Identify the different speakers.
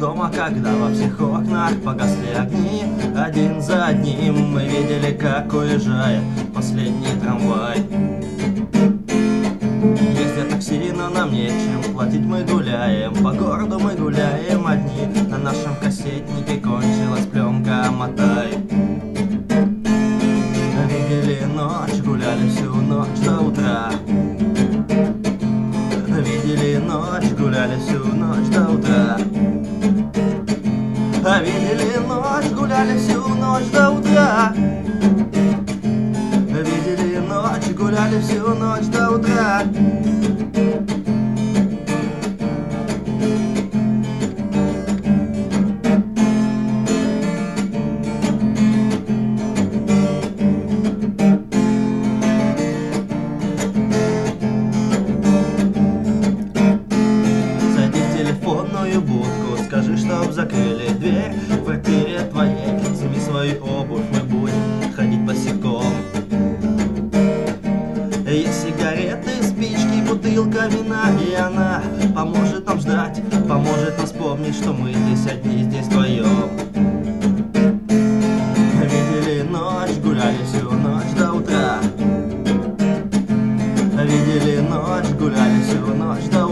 Speaker 1: дома, когда во всех окнах погасли огни. Один за одним мы видели, как уезжает последний трамвай. Ездят такси, но нам нечем платить, мы гуляем по городу, мы гуляем одни. На нашем кассетнике кончилась пленка, мотай. Видели ночь, гуляли всю ночь до утра. Видели ночь, гуляли всю ночь до утра. Видели ночь, гуляли всю ночь до утра. Видели ночь, гуляли всю ночь до утра. Зайди в телефонную будку, скажи, чтоб закрыли дверь в квартире твоей. Сними свою обувь, мы будем ходить босиком. Есть сигареты, спички, бутылка вина, и она поможет нам ждать, поможет нам вспомнить, что мы здесь одни, здесь вдвоем. Видели ночь, гуляли всю ночь до утра. Видели ночь, гуляли всю ночь до